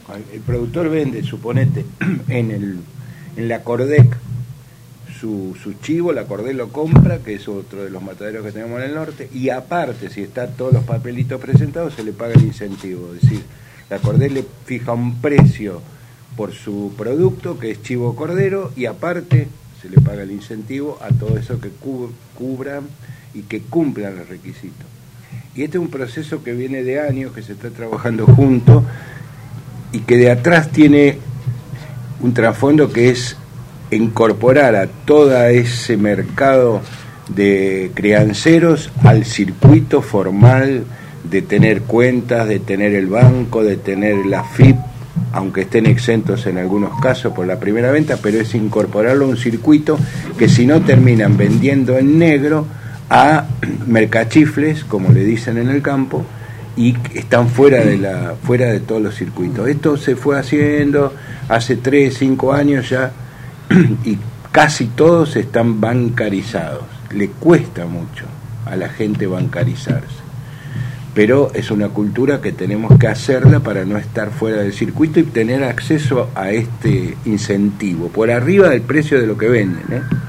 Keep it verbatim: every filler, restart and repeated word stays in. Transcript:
El productor vende, suponete, en el en la Cordec su, su chivo, la Cordec lo compra, que es otro de los mataderos que tenemos en el norte, y aparte, si están todos los papelitos presentados, se le paga el incentivo. Es decir, la Cordec le fija un precio por su producto, que es chivo cordero, y aparte se le paga el incentivo a todo eso que cu- cubran y que cumplan los requisitos. Y este es un proceso que viene de años, que se está trabajando juntos, y que de atrás tiene un trasfondo que es incorporar a todo ese mercado de crianceros al circuito formal de tener cuentas, de tener el banco, de tener la F I P, aunque estén exentos en algunos casos por la primera venta, pero es incorporarlo a un circuito que si no terminan vendiendo en negro a mercachifles, como le dicen en el campo, y están fuera de la fuera de todos los circuitos. Esto se fue haciendo hace tres, cinco años ya, y casi todos están bancarizados. Le cuesta mucho a la gente bancarizarse, pero es una cultura que tenemos que hacerla para no estar fuera del circuito y tener acceso a este incentivo, por arriba del precio de lo que venden, ¿eh?